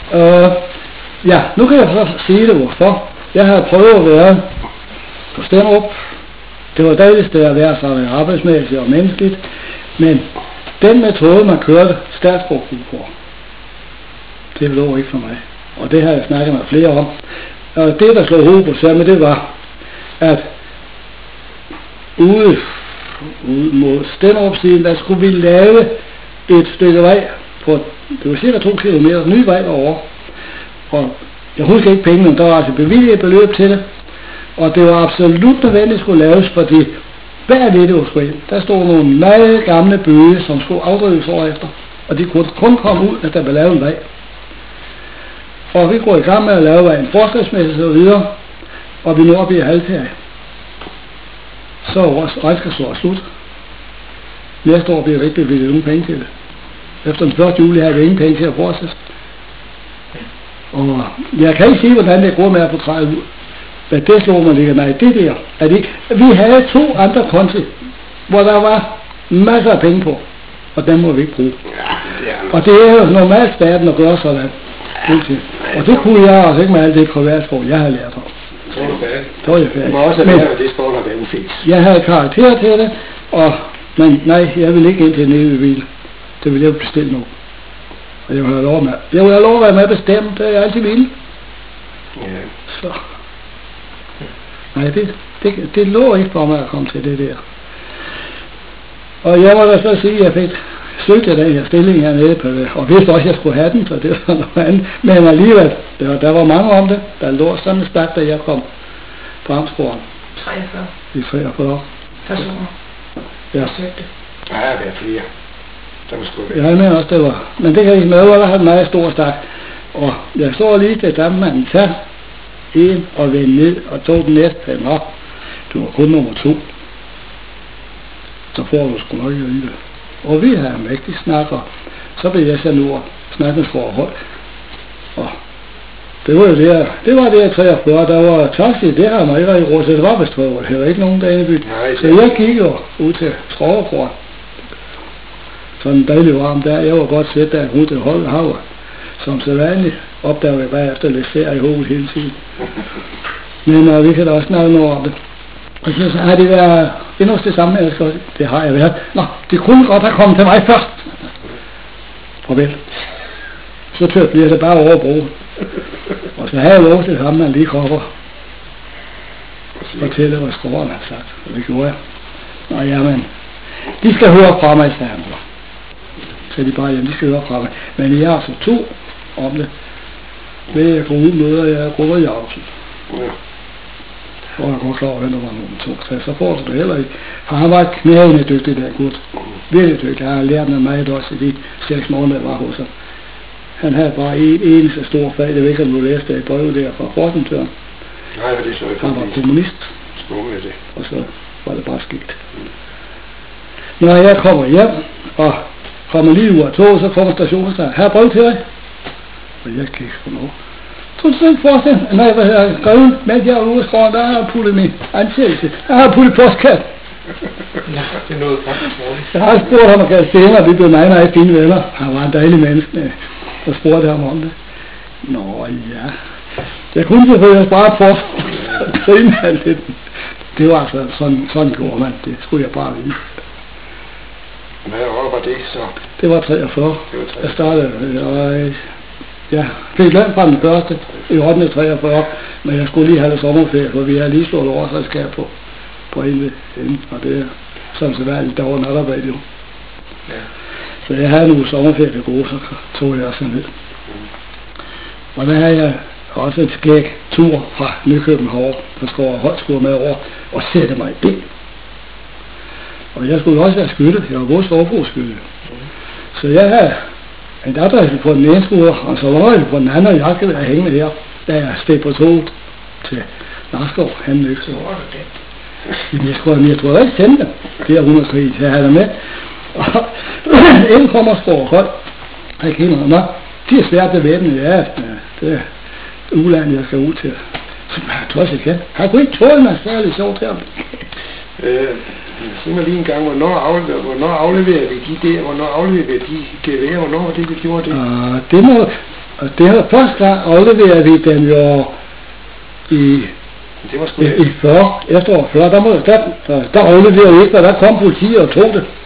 Ja, nu kan jeg så sige det hvorfor. Jeg har prøvet at være på Stenderup. Det var dejligt sted at være sammen arbejdsmæssigt og menneskeligt. Men den metode, man kørte statsbrugskrig på, det lå ikke for mig. Og det har jeg snakket med flere om. Og det, der slog hovedet på sammen, det var, at ude mod Stenderup-siden, der skulle vi lave et stykke vej på, det var cirka 2 kilometer, ny vej over. Og jeg husker ikke pengene, der var altså bevilget beløb til det. Og det var absolut nødvendigt at skulle laves, fordi hver videospil, der stod nogle meget gamle bøge, som skulle afdrives år efter. Og de kunne kun komme ud, at der blev lavet en vej. Og vi går i gang med at lave vejen forskriftsmæssigt og videre, og vi når op i halvferie. Så er vores regnskabsår slut. Næste år bliver vi ikke bevilget nogen penge til det. Efter den 1. juli har vi ingen penge til at fortsætte. Og jeg kan ikke sige, hvordan det går med at få 30 ud. Men det slår mig ikke. Nej, det der. At vi havde 2 andre konti, hvor der var masser af penge på. Og dem må vi ikke bruge. Og det er jo normalt staten at gøre sådan. Og det kunne jeg også ikke med alt det privatsprog, jeg havde lært om. Så var jeg færdig. Du må også have lært det sprog, når det findes. Jeg havde karakter til det, men nej, jeg vil ikke ind til en evig hvile. Det vil jeg bestille nu. Og jeg vil have lov at være med at bestemme, det er jeg altid vil. Ja. Så. Nej, det lå ikke for mig at komme til det der. Og jeg må da så sige, at jeg fik søgt den her stilling hernede på det, og vidste også, at jeg skulle have den, så det var noget andet. Men alligevel, der var mange om det. Der lå sådan en stak, da jeg kom på Amtsgården. 43. I 43. Personer. Ja. Søgte. Der har været flere. Jeg mener også, det var. Men det kan ikke med, der har en meget stor stak. Og jeg så lige til dammanden tage en og vende ned og tog den næste 5 op. Du var kun nummer 2. Så får du sgu nok i det. Og vi har en rigtig snakker. Så blev jeg sendt over snakkens forhold. Og det var jo det 43, der var taxi, det har man ikke råd til. Det var vist 3 år, det var ikke nogen dag i byen. Så jeg gik jo ud til Strågergård. Sådan en dejlig varm der. Jeg var godt set der ud til Holdehaver. Som så vanligt opdager jeg bare efter lidt ferie i hovedet hele tiden. Men vi kan da også snakke noget om det. Og så har det været endnu det samme, elsker. Det har jeg været. Nå, det kunne godt have kommet til mig først. Farvel. Så tørt bliver det bare over broen. Og så havde jeg lov til ham, man lige kommer. Fortælle, hvad skåren har sagt. Og det gjorde jeg. Nå jamen, de skal høre fra mig, sagde han så. Så de bare hjem, de skal høre fra mig. Men jeg har så 2 om det. Ved jeg går ud møder, jeg går i Ausen. Og jeg går klar over, at der var nummer 2. Så får du det heller ikke. For han var knæende dygtig der gut. Virkelig dygtig. Jeg har lært mig meget også i de 6 måneder, jeg var hos ham. Han havde bare en eneste stor fag. Det ved ikke, om du læste det i brevet der fra Fortentøren. Nej, det er så ikke. Han var kommunist. Spurgte det. Og så var det bare sket. Når jeg kommer hjem, og kommer lige ud af toget, så kommer stationsstanden. Her er brev til dig. Og jeg kan ikke få noget. Så du ikke forestille? Nej, hvad har jeg skrevet? Mens jeg er ude af skoven, der har jeg puttet min ansættelse. Der har jeg puttet postkasse. Ja, det er noget faktisk roligt. Jeg har spurgt ham, at jeg senere, vi blev meget fine venner. Han var en dejlig menneske, der spurgte ham om det. Nå ja. Jeg kunne selvfølgelig have sparet for. Det var altså sådan gjorde man. Det skulle jeg bare vide. Hvad år var det så? Det var 43. Jeg startede, og jeg fik løn fra den første i 8. 43, men jeg skulle lige have det sommerferie, for vi havde lige slået årsredskab på inden, og det er som så værligt, der var natarbejde jo. Ja. Så jeg havde nogle sommerferie til gode, så tog jeg sådan ned. Og der havde jeg også en skæg tur fra Nykøben herovre, der skulle over Højskole med over og sætte mig i bil. Og jeg skulle også være skytte, jeg var vores overbrugsskytte. Så jeg havde en adresse på den ene skulder, og så var jeg på den anden, og jeg skal være hængende her, da jeg steg på toget til Narskov, han løgte. Jamen jeg tror ikke sende dem, det er 100 krig, så jeg havde det med. Og inden kommer Skår Høj, jeg kender mig, det er svært at væbne, ja, det er uland, jeg skal ud til. Så jeg tror jeg kan. Han kunne ikke tåle mig særlig sjovt her. Sig mig lige en gang, hvornår afleverede vi de der, hvornår afleverede vi de geværer, hvornår var det, vi gjorde det? Det må, Og det var første gang afleverede vi den jo Det var sgu i 40, efterår 40, der afleverede vi ikke, og der kom politiet og tog det.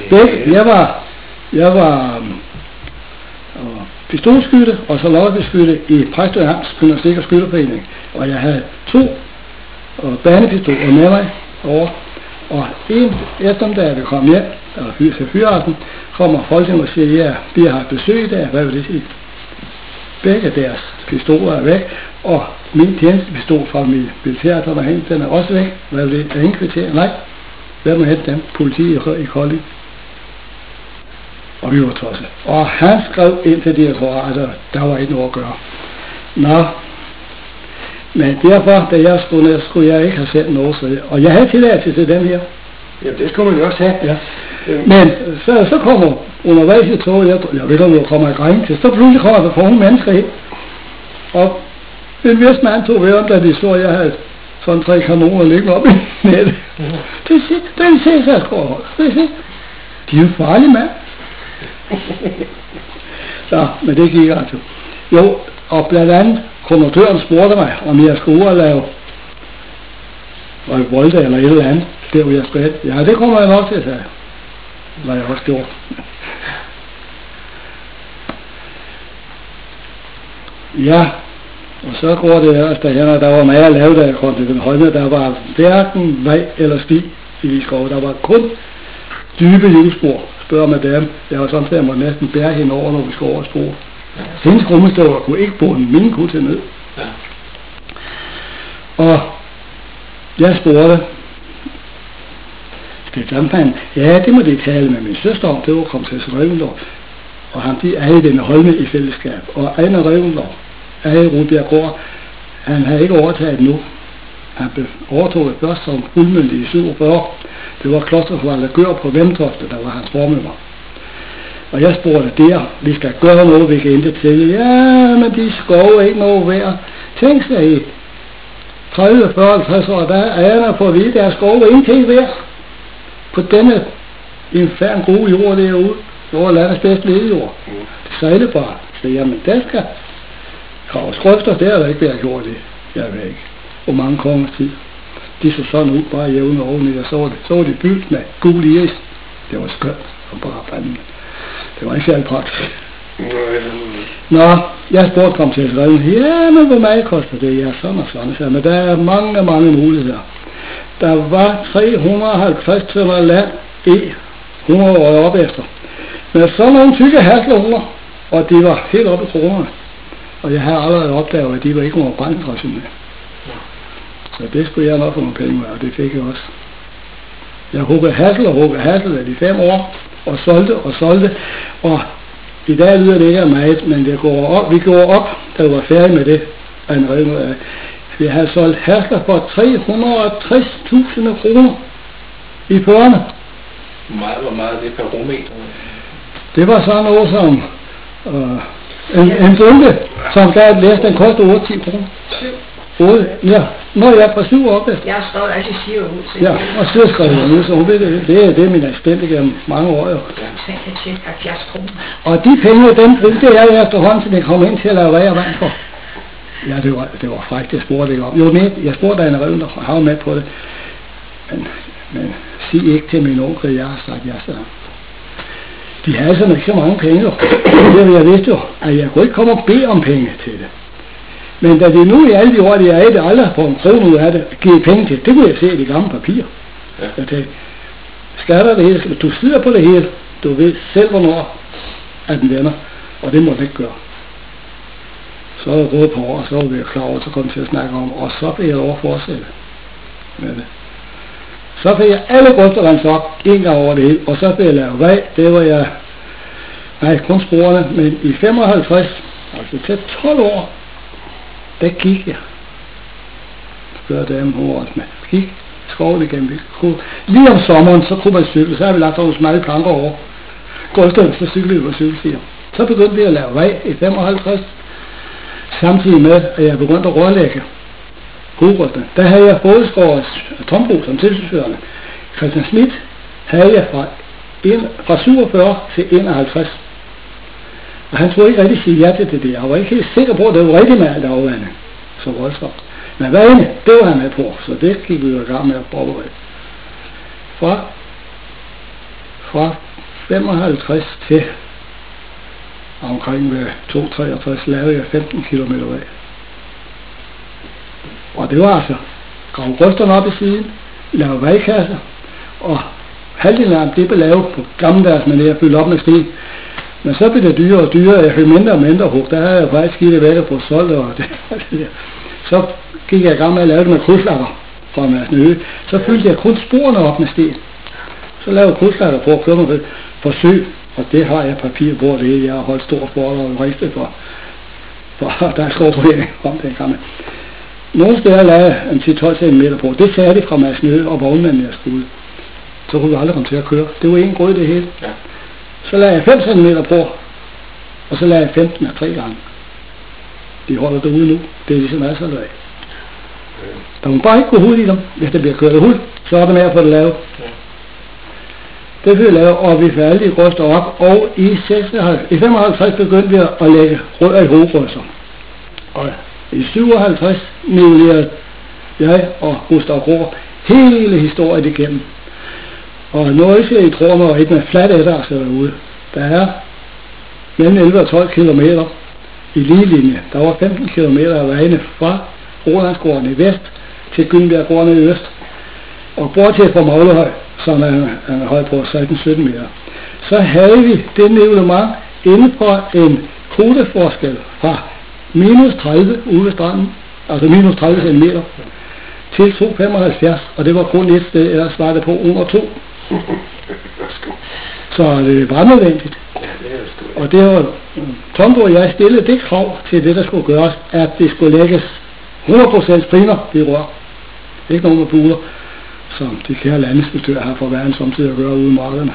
Jeg var pistolskytte og så lokkeskytte i Præstø Amts Gymnastik- og Skytterforening, og jeg havde 2 banepistoler med mig over, og en eftermiddag, vi kom hjem, eller til fyraften, kommer folk og siger, ja, vi har haft besøg i dag, hvad vil det sige? Begge deres pistoler er væk, og min tjenestepistol fra min militær, der var hen, den er også væk. Hvad vil det? Er ingen kvarter? Nej. Hvem må hente dem? Politiet i Kolding. Og vi var tosset. Og han skrev ind til direktoratet, der var ikke noget at gøre. Nå. Men derfor, da jeg skulle ned, skulle jeg ikke have sendt noget sted. Og jeg havde tilladelse til den her. Jamen det skulle man jo også have. Ja. Men så kommer undervejs i toget, jeg ved ikke, om jeg kommer i græn til, så pludselig kommer der for nogle mennesker ind. Og en vist mand tog ved om, da de så, at jeg havde sådan 3 kanoner liggende op i nettet. Den ses jeg skåret. De er jo farlige, mand. Så, men det gik altså. Jo, og blandt andet konduktøren spurgte mig, om jeg skulle ud og lave volde eller et eller andet, der hvor jeg skulle hen. Ja, det kommer jeg nok til at sige. Hvad jeg også gjort. Ja, og så går det ellers derhen, og der var meget at lave, da jeg kom til den højde. Der var hverken vej eller sti i de skove. Der var kun dybe hjulspor, spørger madame. Jeg var sådan, at jeg måtte næsten bære hende over, når vi skulle over spor. Hendes rummestøver kunne ikke bunde min kutte ned. Ja. Og jeg spurgte, ja, det må de tale med min søster om, det var kommet til Røvendorf. Og han de er i denne Holme i fællesskab. Og Ejner Røvendorf er i Rudbjerggård. Han havde ikke overtaget nu. Han overtog det først som fuldmyndig i 47. Det var klosterforvalter Gør på Vemtofte, der var hans formøder. Og jeg spurgte der, vi skal gøre noget, vi kan ikke til. Ja, men de skove er ikke noget værd. Tænk sig i 30, 40, 50 år, der er der på at vide, der er skove ingenting værd. På denne infern gode jord derude, hvor landets bedste ledejord. Det sejler bare. Så jamen, der skal grave skrøfter, der er der ikke været gjort det. Jeg ved ikke, hvor mange kongers tid. De så sådan ud, bare jævne oveni, og så var det bygget med gul iris. Det var skønt, og bare fanden. Det var ikke særlig praktisk. Nå, jeg spurgte kom til at skrive, ja, men hvor meget koster det? Ja, sådan og sådan. Så, men der er mange muligheder. Der var 350 tønder land i 100 år op efter. Men sådan nogle tykke haslehunger, og de var helt oppe i kronerne. Og jeg havde allerede opdaget, at de var ikke nogen brændsræssion med. Så det skulle jeg nok få nogle penge med, og det fik jeg også. Jeg huggede hassel af de 5 år, og solgte, og i dag lyder det ikke af meget, men vi går op, da vi var færdige med det, vi havde solgt hasler for 360.000 kroner i førerne. Hvor meget er det per rummeter? Det var sådan noget som en bunke, som gav et læs, den kostede 8-10 kroner. 8, ja. Nå, jeg er fra 7 op efter. Jeg står altid siger ud. Ja, og så skrev jeg ud, så hun ved det. Det er min assistent igennem mange år jo. Så kan tjekke 70 kroner. Og de penge, den brugte jeg efterhånden, så det kom ind til at lave vej og vand for. Ja, det var frækt, jeg spurgte ikke om. Jo, jeg spurgte dig en røven, der har med på det. Men sig ikke til min onkel, jeg har sagt, jeg sagde. De havde sådan ikke så mange penge, jo. Jeg vidste jo, at jeg kunne ikke komme og bede om penge til det. Men da de nu i alle de år, de er i det, aldrig får en krone ud af det, giver penge til, det kunne jeg se i de gamle papirer. Ja. Jeg tænkte, skatter det hele, du styrer på det hele, du ved selv hvornår, at den vender, og det må det ikke gøre. Så er jeg råd på år, og så var vi klar over, så kom til at snakke om, og så blev jeg lov at fortsætte med det. Så fik jeg alle grøfter renset op, en gang over det hele, og så fik jeg lavet vej, det var jeg, nej, kun sporene, men i 55, altså til 12 år, der gik jeg. Spørger damen over os med. Gik skoven igennem. Lige om sommeren, så kunne man cykle. Så har vi lagt nogle smalle planker over. Gårdstedet, så cyklede vi på cykelstier. Så begyndte vi at lave vej i 55. Samtidig med, at jeg begyndte at rørlægge hovedgrøfterne. Der havde jeg fået skåret Tombro som tilsynsførende. Christian Schmidt havde jeg fra 47 til 51. Og han troede ikke rigtig sige ja til det der. Han var ikke helt sikker på, at det var rigtigt med alt afvandet. Så voldsomt. Men hvad end, det var han med på, så det gik vi jo i gang med at forberede. Fra 55 til omkring ved 263 lavede jeg 15 km af. Og det var altså grave grøfterne op i siden, lave vejkasser, og halvdelen af det blev lavet på gammeldags manér, fyldt op med sten. Men så blev det dyrere og dyrere, jeg fik mindre og mindre hug, der havde jeg faktisk givet det væk på solgt, og det der. Så gik jeg i gang med at lave det med krydslatter fra Madsen. Så fyldte jeg kun sporene op med sten. Så lavede jeg krydslatter på at køre mig ved forsøg, og det har jeg papir på, det jeg har holdt stor for og ristet for der er skovforening om det gammel. Nogle steder lavede jeg en 10-12 cm på, det sagde de fra Madsen og vognmanden jeg skulle. Så kunne vi aldrig komme til at køre. Det var en grød det hele. Ja. Så lagde jeg 5 cm på, og så lagde jeg 15 af 3 gange. De holder derude nu. Det er ligesom masser af. Der må bare ikke gå hul i dem. Hvis der bliver kørt af hul, så er det med at få det lavet. Ja. Det fik jeg lavet, og vi fik alle de grøster op, og i 55 begyndte vi at lægge rødder i hovedgrøster. Og i 57 nivellerede jeg og Gustav Rohr hele historien igennem. Og noget jeg tror mig ikke med flat adresse derude. Der er mellem 11 og 12 km i lige linje. Der var 15 km af vejene fra Rolandsgården i vest til Gyldendalsgården i øst. Og bortset fra Maglehøj, som er en høj på 16-17 meter. Så havde vi det nivellement inden for en kodeforskel fra minus 30 ude ved stranden, altså minus 30 cm, til 2,75, og det var kun et sted, ellers var det på under 2. Så det var nødvendigt. Og det var Tombo og jeg stillede det krav til det, der skulle gøres, at det skulle lægges 100% primer i rør. Ikke nogen med buler, som de kære landinspektører har for verden samtidig at gøre ude i markerne.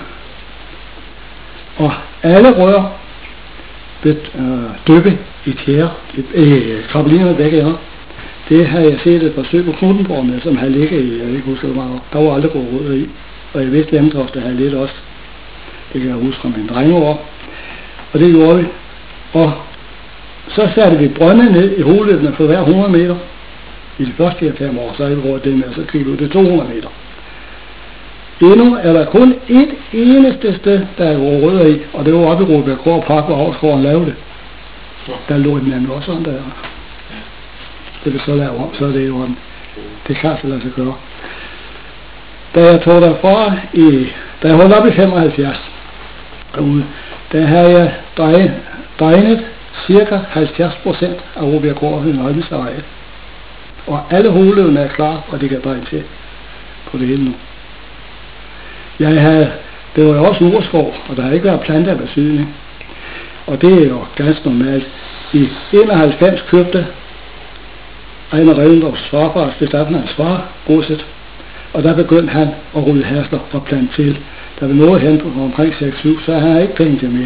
Og alle rør blev dyppet i tjære, krabbelinerne begge ender. Det har jeg set et forsøg på Knuthenborg med, som havde ligget i, jeg ikke husker det meget. Der var aldrig gået rødder i. Og jeg vidste, at der havde lidt også. Det kan jeg huske fra min drengeår. Og det gjorde vi. Og så satte vi brønde ned i hovedløbene for hver 100 meter. I de første 5 år, så har vi råd det med, og så gik vi ud til 200 meter. Endnu er der kun et eneste sted, der er gået rødder i, og det var oppe i Rådbjergård Park, hvor Havsgården lavede det. Der lå den anden også sådan der. Det vil så lave om, så er det jo det kan altså lade sig gøre. Da jeg tog derfra da jeg holdt op i 75 derude, der havde jeg dregnet cirka 70% af Råbjergård i Nøjdelseareal. Og alle hovedløbene er klar, og det kan dreje til på det hele nu. Det var jo også urskov, og der har ikke været planter af sydning. Og det er jo ganske normalt. I 91 købte Ejner Revendrups farfar, Stefan hans far, godset. Og der begyndte han at rulle hasler og plante til. Der var noget hen på omkring 6-7, så han har ikke penge til mere.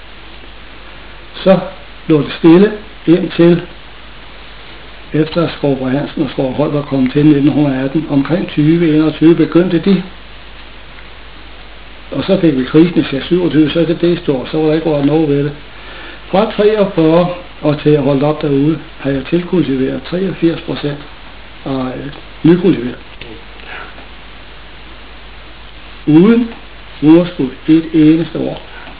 Så lå det stille indtil efter Skovbro Hansen og Skov Holt var kommet til 1918. Omkring 2021 begyndte de. Og så fik vi krisen i 27, så er det stort, så var der ikke råd noget ved det. Fra 43 og til jeg holdt op derude, har jeg tilkultiveret 83% af nykultiveret. Uden urskud et eneste år.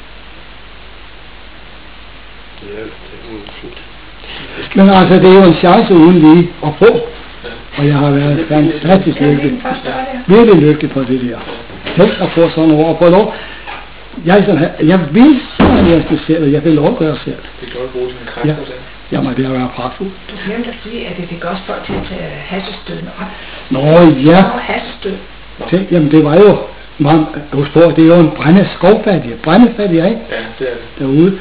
Men altså, det er jo en chance uden lige at få. Og jeg har været fantastisk lykkelig. Virkelig lykkelig på det der. Tænk at få sådan over på lov. Jeg vil sådan være specielt, jeg vil lov at gøre selv. Det kan du bruge dine kræfter til. Jamen, det har været pragtfuldt. Du glemte at sige, at det fik også folk til at tage hassestødene op. Nå ja. Hassestød. Jamen, det var jo, husk på, det er jo en brændefattig, ikke? Ja, det er det. Derude.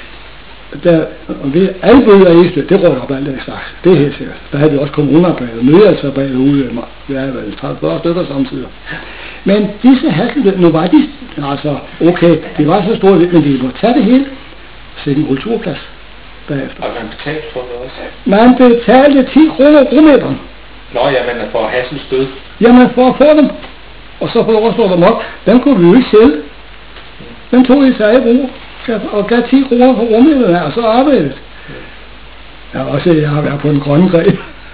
Alle bøger er ikke, det råder op alt det slags. Det er helt sikkert. Der havde vi også kommunearbejdet, nødhjælpsarbejdet ude. Det er vel 30-40 stykker samtidig. Men disse hasselbøger, nu var de, altså okay, de var så store, men de måtte tage det hele. Sætte en kulturplads bagefter. Og man betalte for det også? Man betalte 10 kroner rummeteren. Nå ja, men for hasselstød. Jamen for at få dem. Og så få lov at slå dem op. Den kunne vi jo ikke sælge. Den tog i sig i brug. og gav 10 kroner for rummet, og så arbejdede. Jeg har været på en grønne grej. Ja.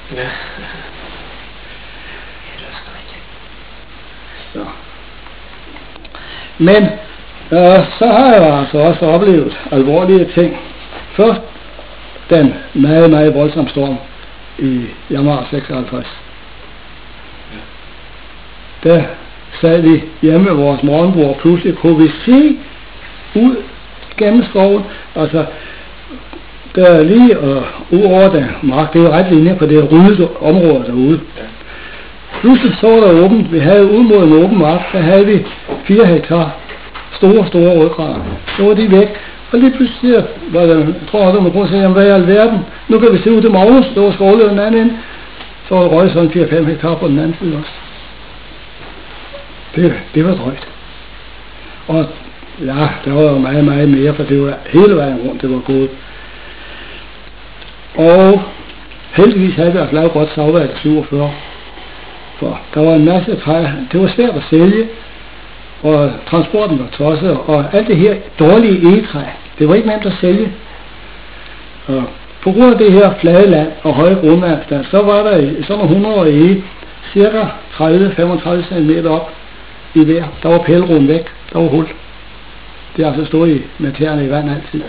Så. Men så har jeg altså også oplevet alvorlige ting. Først den meget, meget voldsomme storm i januar 56. Der sad vi hjemme ved vores morgenbord, og pludselig kunne vi se ud gennem skoven, altså der er lige ud over den mark, det er jo ret linje på det ryddet område derude. Pludselig så der åbent, vi havde ud mod en åben mark, der havde vi 4 hektar store rødgrader. Så var de væk, og lige pludselig var der, jeg tror også, man kunne sige, jamen hvad i alverden, nu kan vi se ud til Magnus, der var skovlet den anden ende, så var der røget sådan 4-5 hektar på den anden side også. Det var drøjt. Og ja, der var jo meget, meget mere, for det var hele vejen rundt, det var gået. Og heldigvis havde vi også lavet godt savværk i 47. For der var en masse træ, det var svært at sælge, og transporten var tosset, og alt det her dårlige egetræ, det var ikke nemt at sælge. Og på grund af det her flade land og høje grundvandstand, så var der i sådan 100 år cirka 30-35 cm op i hver. Der var pælroden væk, der var hul. Det er altså stået i med tæerne i vand altid.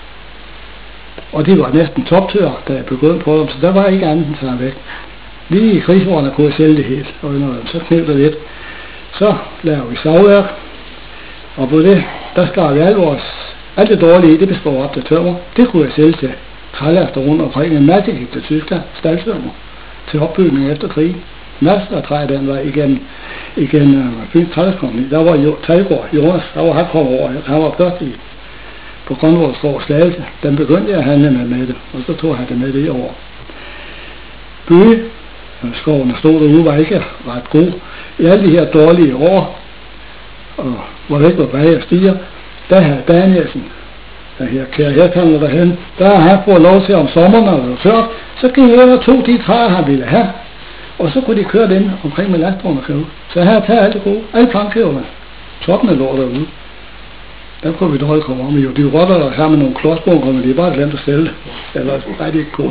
Og de var næsten toptør, da jeg begyndte på dem, så der var ikke andet end sådan væk. Lige i krigsårene kunne jeg sælge det helt, og når så knævde det lidt. Så lavede vi savværk, og på det, der skar vi alt det dårlige, det består op til tømmer. Det kunne jeg sælge til trælaster rundt omkring. En masse gik til Tyskland, staldtømmer, til opbygning efter krig. Masser af træ, den var igen Fyns Træskompagni. Der var jo Talgård, Jonas, der var han kom over, han var først på Grønvoldskov Slagelse. Den begyndte jeg at handle med det, og så tog han det med det over. Bøge, skoven der stod derude, var ikke ret god. I alle de her dårlige år, og hvor det ikke var bag og stiger, der havde Danielsen, der her kære herkander derhen, der har han fået lov til om sommeren, når det var tørt, så gik jeg og tog de træer, han ville have, og så kunne de køre den omkring med lastvogne og køre ud. Så her tager alt det gode, alle plankæverne, toppene lå derude. Der kunne vi dårligt komme om, jo. De rotter der sammen med nogle klodsbunker, men de bare glemt at sælge, eller nej, det ikke kunne.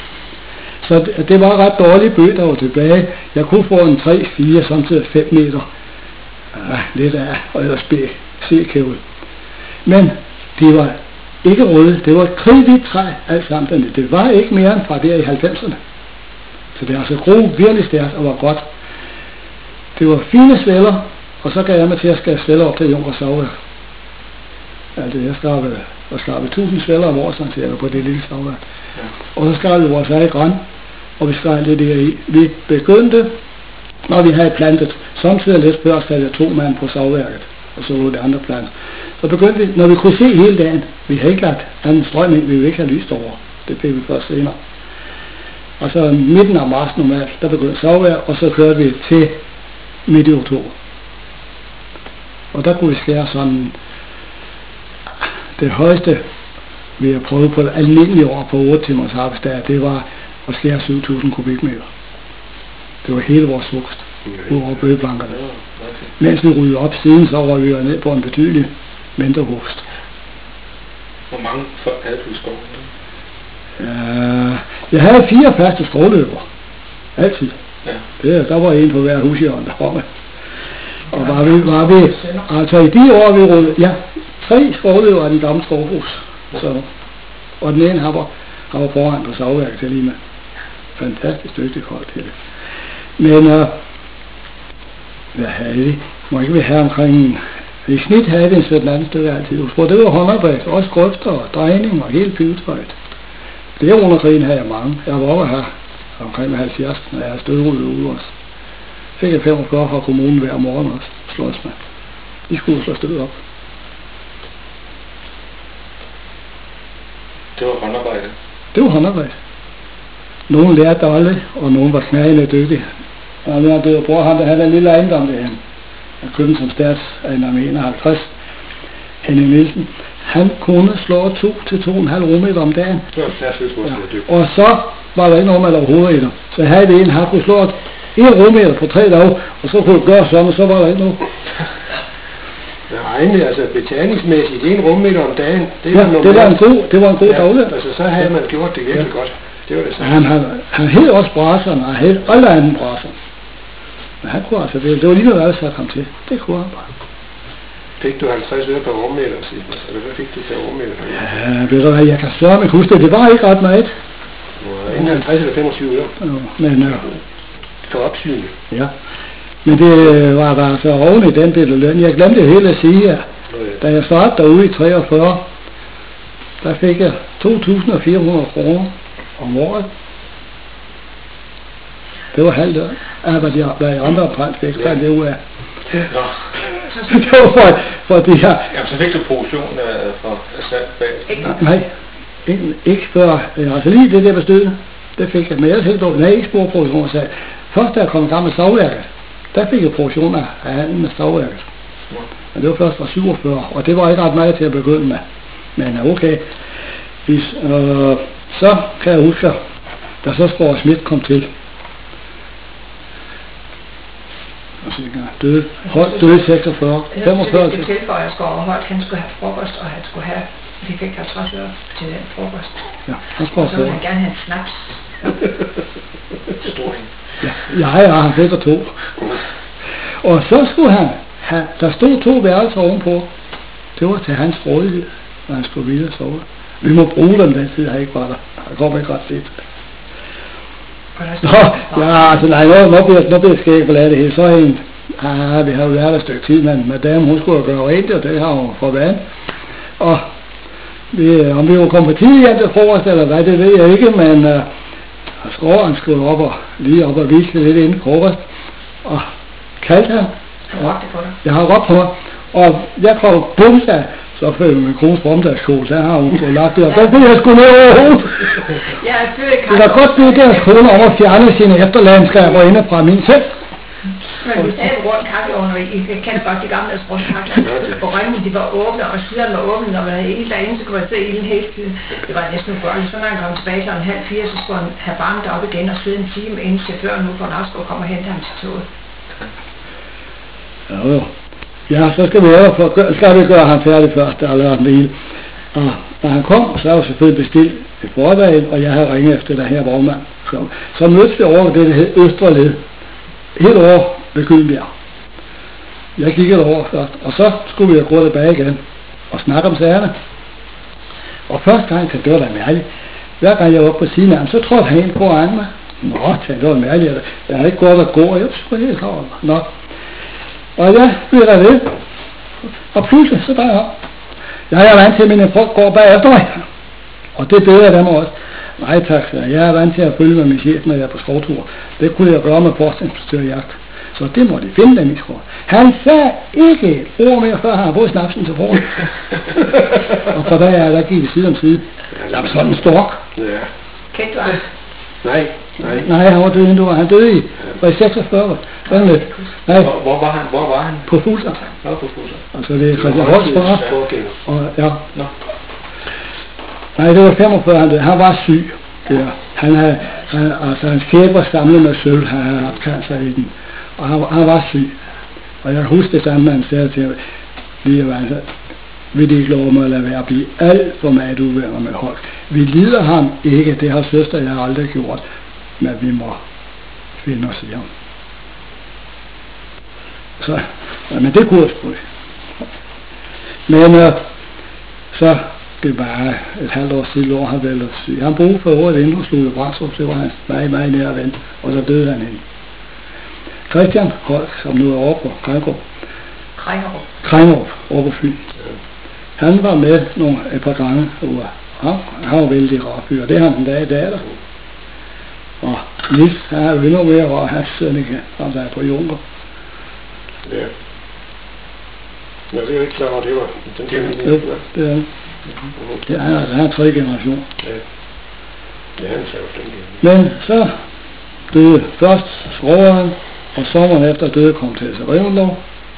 Så det var ret dårligt bøg, der var tilbage. Jeg kunne få en 3-4, samtidig 5 meter. Lidt af, og ellers C-kævel. Men de var ikke røde, det var kridhvidt træ, alt sammen. Det var ikke mere end fra der i 90'erne. Så det er altså gro virkelig stærkt og var godt. Det var fine svælder, og så gav jeg mig til at skære svælder op til Junker savværk. Altså jeg skarpe 1000 svælder om året, sådan cirka, på det lille savværk. Og så skar vi vores eget græn, og vi skar det der i. Vi begyndte, når vi havde plantet, samtidig lidt før satte jeg 2 mand på savværket, og så var det andre planter. Så begyndte vi, når vi kunne se hele dagen, vi havde ikke lagt anden strøm ind, vi ville ikke have lyst over. Det fik vi først senere. Og så midten af marts normalt, der begyndte savværk, og så kørte vi til midt i oktober. Og der kunne vi skære sådan det højeste, vi har prøvet på det almindelige år på 8 timers arbejdsdag, det var at skære 7.000 kubikmeter. Det var hele vores fugst, ud over bøgeplankerne. Mens vi ryddede op siden, så var vi jo ned på en betydelig mindre hugst. Hvor mange folk havde du i skoven? Jeg havde 4 faste skovløber. Altid. Ja. Der var en på hver hushjørne deroppe. Og var vi altså i de år, vi ryddede, 3 skovløber af den gamle skovhus. Så, og den ene har var foran på savværket til lige med. Fantastisk dygtigt hold til det. Men hvad havde vi? Må ikke vi have omkring i snit havde vi en 17 stykke altid. Det var håndarbejde, også grøfter og drejning og helt byggetøjet. Det under krigen havde jeg mange. Jeg var over her omkring 70, når jeg havde stødryddet ude også. Fik jeg 45 fra kommunen hver morgen også, slås med. De skulle slå stød op. Det var håndarbejde? Det var håndarbejde. Nogle lærte aldrig, og nogle var knægende dygtige. Og når jeg døde bror ham, der havde en lille ejendom ved ham. Jeg købte den som statsejendom i 51. Henning Nielsen. Han kunne slå 2 til 2,5 rummeter om dagen. Det var fantastisk, hvor ja. Og så var der ikke noget med overhovedet i det. Så havde vi en, han kunne slå 1 rummeter på 3 dage, og så kunne det gøre sådan, og så var der ikke noget. regne, altså betalingsmæssigt, en rummeter om dagen, det var en god daglig. Altså så havde man gjort det virkelig godt. Det var det samme. Han hed også brasseren, og han hed alle anden brasser. Men han kunne altså, det var lige noget, jeg satte ham til. Det kunne han bare. Fik du 50 øre per rummeter, eller hvad fik du per rummeter? Ja, ved du hvad, jeg kan sørge mig huske det var ikke ret meget. Enten 50 eller 25 øre. Men for opsynet. Ja. Men det var der altså oven i den del af løn. Jeg glemte helt at sige, at da jeg startede derude i 43, der fik jeg 2.400 kroner om året. Det var halvt år. Hvad de andre brændt fik, så det ud af. Det var for det her. Jamen, så fik du provision for salg bag. Nej, ikke før. Altså lige det der bestød, det fik jeg. Men jeg fik dog ikke spor provision. Så først da jeg kom i gang med stavværket, der fik jeg provision af handlen med stavværket. Men det var først fra 47, og det var ikke ret meget til at begynde med. Men okay. Så kan jeg huske, da så Skåre Schmidt kom til. Døde 46, 45. Jeg skulle tilføje, at Skåre Holt, han skulle have frokost, og han skulle have, vi fik 50 øre til den frokost. Ja, og så ville han gerne have en snaps. Stor en. Ja, han fik 2. Og så skulle han have, der stod 2 værelser ovenpå. Det var til hans rådighed, når han skulle videre sove. Vi må bruge dem, den tid, han ikke var der. Der kom ikke ret lidt. Ja, altså nej, nu bliver jeg ikke forladt det hele. Så er en, vi har jo været et stykke tid, men madame, hun skulle gøre rent, og det har hun for vand. Og om vi var kommet på tid hjem til frokost, eller hvad, det ved jeg ikke, men Skåren skulle op og vise lidt inden frokost, og kaldte han. Jeg har råbt på mig, og jeg kom bumsa, så følte min kones bromdagskål, der har hun fået lagt det, og der blev jeg sgu ned over hovedet. Det var godt blive deres kone om at fjerne sine efterlandskaber inde fra min selv. Men vi sagde rundt kakkeovnen, og I kendte godt de gamle rundt kakkeovnen, og røgnen de var åbne, og skyderne var åbne, og man havde ild derinde, så kunne man se ilden hele tiden. Det var næsten ubørligt. Så når han kom tilbage kl. 3:30, så skulle han have banket op igen og sidde en time, inden chaufføren nu for en afskål kom og hente ham til toget. Jo. Ja, så skal vi gøre ham færdig først, der har lavet en bil. Og da han kom, så var jeg selvfølgelig bestilt et fordag, og jeg havde ringet efter den her vognmand. Så mødtes vi over det, der hed Østre Led. Helt over ved Gyldbjerg. Jeg kiggede over først, og så skulle vi gå tilbage igen og snakke om sagerne. Og første gang, det var da mærkeligt. Hver gang jeg var oppe på siden af ham, så trådte han ind foran mig. Nå, det var mærkeligt. Jeg havde ikke godt at gå, og jeg skulle helt klar. Nå. Og jeg blev der ved. Og pludselig, så drejer jeg op. Jeg er vant til, at mine folk går bagefter mig. Og det beder jeg dem også. Nej tak, jeg er vant til at følge med min chef, når jeg er på skovtur. Det kunne jeg gøre med forskningsinstruktørjagt. Så det må de finde dem i skov. Han sagde ikke et ord mere, før han har fået snapsen til foran. Og fra der gik vi side om side. Som sådan en stork. Ja. Kendte du ham? Nej, han var død endnu. Han døde i 46. Sådan lidt. Nej. Hvor var han? På Fuglsang. Ja, på Fuglsang. Altså det er Christian Holts far. Og ja. Nå. Nej, det var 45, han døde. Han var syg. Ja. Hans fjerde var samlet med sølv. Han havde haft cancer i den. Og han var syg. Og jeg husker det samme, han sagde til mig. Vil de ikke love mig at lade være at blive alt for meget uvenner med Holk. Vi lider ham ikke, det har søster jeg aldrig gjort, men vi må finde os i ham. Så, ja, men det kunne jeg sgu ikke. Men så det var et halvt år siden, hvor han var syg. Han boede for året inden hos Louis Brandstrup, det var hans meget nære ven, og så døde han ind. Christian Holk, som nu er over på Krængerup, over på Fyn. Han var med et par gange, og han var vældig rar fyr, og det har han den dag i dag der. Og Nils, han er jo endnu mere rar, hans søn ikke, han er på Junker. Ja. Ja, det er jo ikke klar over, det var den kæmpe. Jo, det er det. Det er han er 3. generation. Ja, han er jo flink. Men så døde først Skroveren, og sommeren efter døde kom til Revendlov.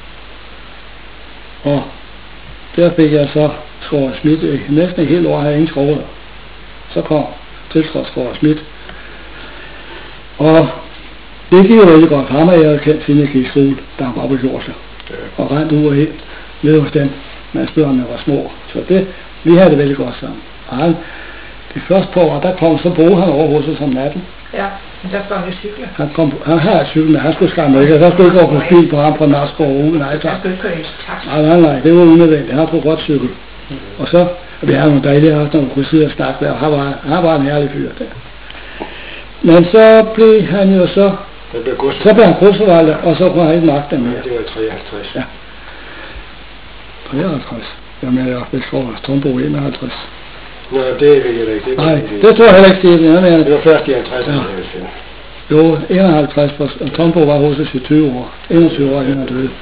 Og der fik jeg så Skåre Schmidt, næsten et helt år havde jeg ingen skrover. Så kom tiltrådt Skåre Schmidt. Og det gik jo rigtig godt. Ham og jeg havde kendt, siden jeg gik i skole, da han var på Jorse. Og rent ud af helt. nede hos dem, mens børnene var små. Så det, vi havde det vældig godt sammen. Og han, det første par år, der kom, så boede han over hos os om natten. Ja, men der står han jo cykler. Han havde cykel, men han skulle skræmme ikke. Der skulle ikke gå på spil på ham på Narsgaard ude. Nej, Der skulle ikke køre i taxa. nej, det var unødvendigt. Han kunne godt cykel. Og så, vi havde nogle dejlige aftener, hvor vi kunne sidde og snakke der, og han var en herlig fyr der. Men så blev han jo så blev han godsforvalter, og så kunne han ikke magte mere. Det var i 53. Ja. 53. Jamen, jeg blev skåret Trombo 51. Nej, det er ikke rigtigt. Nej, det tror jeg heller ikke, det var først i 50'erne, jeg vil sige. Jo, 51, for Trombo var hos os i 20 år. 21 år, inden han døde.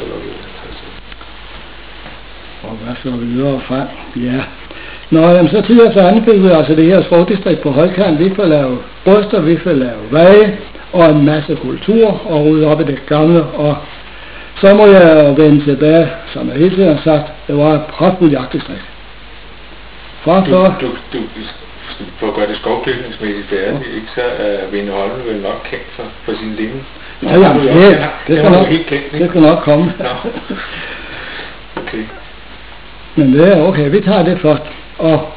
Og hvad så videre frem? Ja. Nå, jamen så tid efter anden fik vi altså det her skovdistrikt på Højkant. Vi får lave bryster, vi får lave veje og en masse kultur og rydde op i det gamle. Og så må jeg vende tilbage, som jeg hele tiden har sagt, det var et pragtfuldt jagtdistrikt. Du for at gøre det skovbygningsmæssigt færdigt, ikke, så er Vindeholm vel nok kendt for sin linje. Ja, det skal nok komme. Okay. Men det er okay, vi tager det først. Og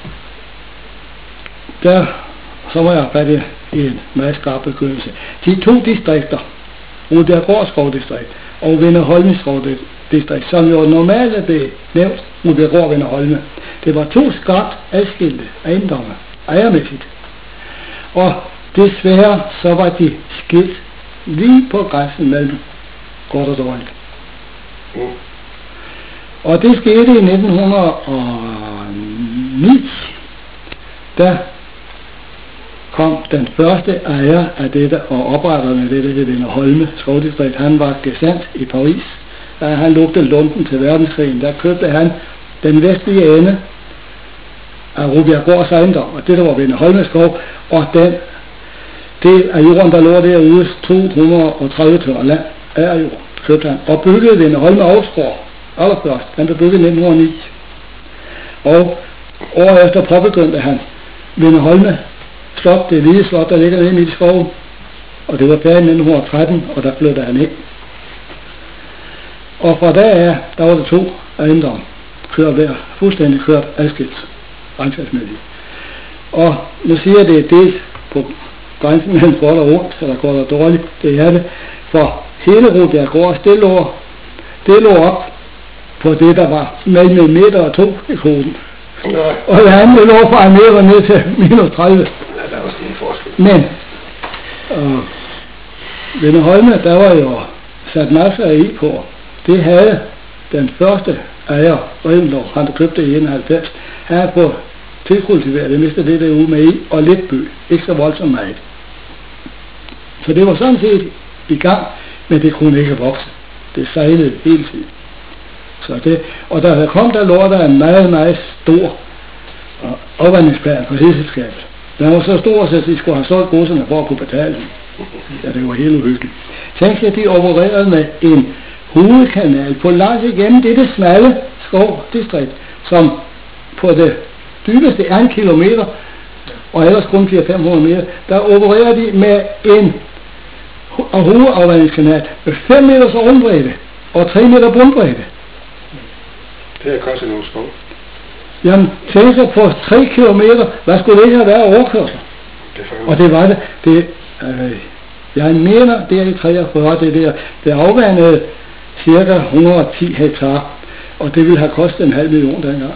der, så må jeg have fat i en meget skarp begyndelse. De to distrikter, Rudbjerggård skovdistrikt og Vindeholm skovdistrikt, som jo normalt er benævnt Rudbjerggård og Vindeholm, det var to skarpt adskilte ejendomme, ejermæssigt. Og desværre så var de skilt lige på grænsen mellem godt og dårligt. Og det skete i 1909. Der kom den første ejer af dette og opretteren af dette, Vindeholm skovdistrikt. Han var gesandt i Paris. Da han lugte lunden til verdenskrigen, der købte han den vestlige ende af Rudbjerggårds ejendom, og det der var Vindeholm skov, og den del af jorden, der lå derude, 230 tør land af jord, købte han, og byggede Vindeholm Avlsgård allerførst. Den blev bygget i 1909. Og året efter påbegyndte han Vindeholm slot, det hvide slot, der ligger nede midt i skoven, og det var færdigt i 1913, og der flyttede han ind. Og fra der af, der var det to ejendomme, kørt hver, fuldstændig kørt adskilt, regnskabsmæssigt. Og nu siger jeg, det er delt på grænsen mellem godt og ondt, så der går der dårligt, det er det, for hele Rudbjerggård, det lå op på det, der var mellem 1 meter og 2 i koden. Og det andet lå fra 1 meter ned til minus 30. Ja, der var sådan en forskel. Men Vindeholm, der var jo sat masser af i på. Det havde den første ejer, Revendorf, han der købte i 91, havde på tilkultiveret det meste det derude med i, og lidt by, ikke så voldsomt meget. Så det var sådan set i gang, men det kunne ikke vokse. Det sejlede hele tiden. Så det, og da der kom, der lå der en meget, meget stor afvandingsplan for helselskabet. Den var så stor, at de skulle have solgt godserne for at kunne betale den. Ja, det var helt uhyggeligt. Tænk jer, de opererede med en hovedkanal på langs igennem dette smalle skovdistrikt, som på det dybeste er 1 kilometer, og ellers kun 400-500 meter, der opererer de med en hovedafvandingskanal med 5 meters rundbredde og 3 meter bundbredde. Det er kostet nogle skov. Jamen, tænk sig på 3 kilometer, hvad skulle det ikke have været overkørsel? Og det var det. Jeg mener, det er i 43, det afvandede cirka 110 hektar, og det ville have kostet 500.000 dengang.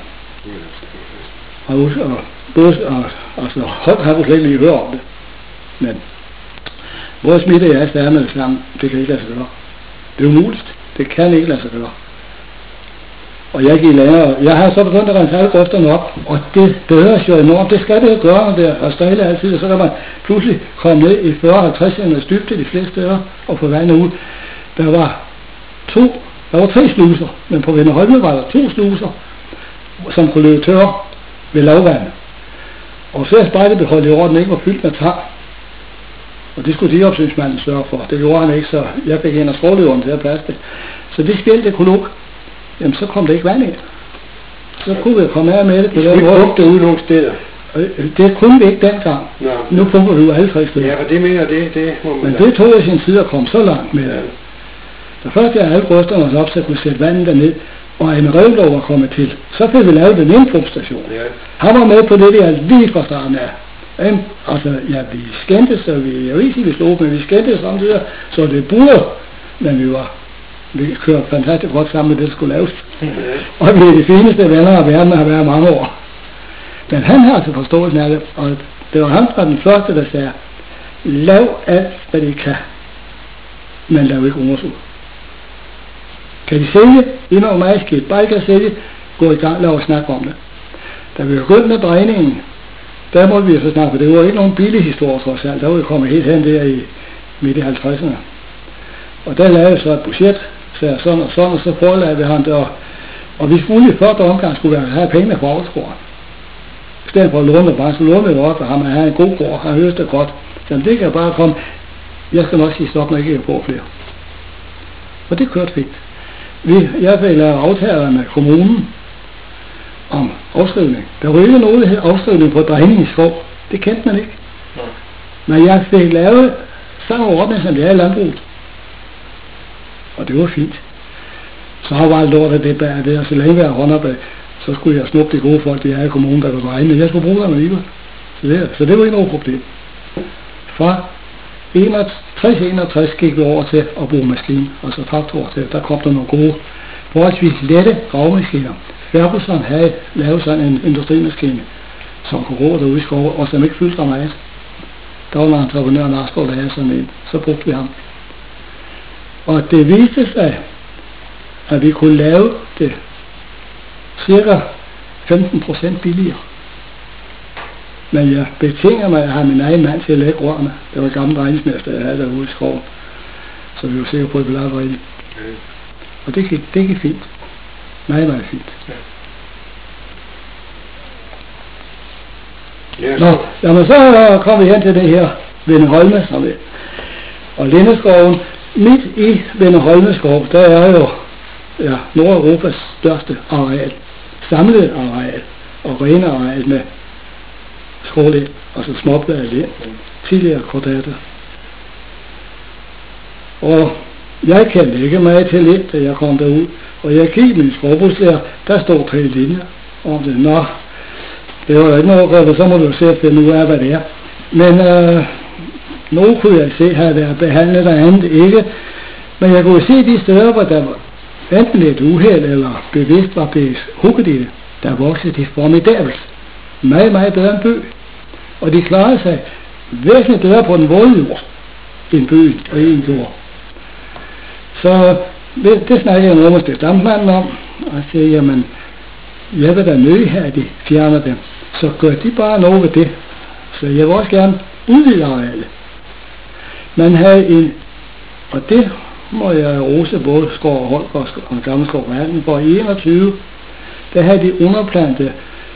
Altså, hold har du slet ikke lige hørt om det. Men hvor smitte jeg er med det samme, det kan ikke lade sig gøre. Det er umuligt. Det kan ikke lade sig gøre. Og jeg gik længere. Jeg har så begyndt at rense alle grøfterne op, og det bedres jo enormt. Det skal det jo gøre, når det er stejle altid, og så kan man pludselig komme ned i 40-50 cm dybde de fleste steder og få vandet ud. Der var 3 sluser, men på Vindeholm var der 2 sluser, som kunne løbe tørre ved lavvand. Og så spejdebeholdet i orden ikke var fyldt med tang. Og det skulle diopsynsmanden sørge for. Det gjorde han ikke, så jeg fik en af stråløveren til at passe det. Så det skældte det kunne lukke. Jamen så kom det ikke vand ind. Så kunne vi komme af med det. Det skulle ikke det ud nogle steder. Det kunne vi ikke dengang. Nå. Nu pumper vi jo alle 3 steder. Ja, for det mener det må man. Men det tog jeg sin tid at komme så langt med det. Da først jeg havde alle grøfterne op, så kunne sætte vandet derned. og en Røvlov var kommet til, så fik vi lavet en infostation. Ja. Han var med på det der lige fra starten af. Altså, ja, vi skændtes, og jeg ved ikke, vi slog, men vi skændtes samtidig, så det burde, men vi kørte fantastisk godt sammen med det, der skulle laves. Og vi er de fineste venner af verden, har været mange år. Men han har altså forståelsen af det, og det var ham, der var den første, der sagde, lav alt, hvad de kan, men lav ikke underskud. Kan de sælge? Inden over mig skidt. Bare ikke at sælge, gå i gang, lad os snakke om det. Da vi begyndte med drejningen, der måtte vi så snakke, for det var ikke nogen billig historie trods alt. Der var vi kommet helt hen der i midt i 50'erne. Og der lavede så et budget, så sådan, og så forelagde vi ham der. Og vi skulle i første omgang skulle have pengene fra avlsgården. I stedet for at låne bare, så lånede vi også, og ham at have en god gård, han høste godt. Så det kan bare komme, jeg skal nok sige stop, når jeg ikke får flere. Og det kørte fint. Jeg fik lavet aftaler med kommunen om afskrivning. Der var ikke noget, der hed afskrivning på drejning i skov. Det kendte man ikke. Men jeg fik lavet samme ordning, som jeg er i landbruget. Og det var fint. Så var det lort af det bag det, og så længe jeg hånd op af, så skulle jeg snuppe de gode folk, de er i kommunen, der var dregne, men jeg skulle bruge dem alligevel. Så det var ikke noget problem. Fra 60-61 gik vi over til at bruge maskine, og så traktor til, der kom der nogle gode, forholdsvis lette gravemaskiner. Ferguson havde lavet sådan en industrimaskine, som kunne gå derude i skov, og som ikke fyldte så meget. Der var en entreprenør, der havde sådan en, så brugte vi ham. Og det viste sig, at vi kunne lave det cirka 15% billigere. Men jeg betinger mig at have min egen mand til at lægge rørene. Det var gammel regningsmester, jeg havde derude i skoven. Så vi var sikre på, at vi lavede rigtig. Og det gik fint. Meget, meget fint. Nå, jamen så kom vi hen til det her Vendeholme, og Lindeskoven. Midt i Vendeholmeskov, der er jo Nordeuropas største areal, samlet areal og rene areal med skål og så småbladet lind, tidligere kvadrater. Og jeg kendte ikke mig til lidt, da jeg kom derud, og jeg gik min skovbrugslærer, der stod 3 linjer om det. Nå, det var ikke noget, så må du se at finde ud af, hvad det er. Men nu kunne jeg se, havde været behandlet og andet ikke, men jeg kunne se de steder, hvor der var enten et uheld eller bevidst var blevet hugget i det, der voksede de formidabelt. Meget, meget bedre end bøg. Og de klarede sig væsentligt bedre på den våde jord end bøg og en jord. Så det snakker jeg med stamtmanden om, og siger, jamen, jeg vil da nøje her, at de fjerner dem. Så gør de bare noget ved det. Så jeg vil også gerne udvide arealet. Man havde en, og det må jeg rose både Skov og Holger og Gamle Skov Verden, for i 21, der havde de underplantet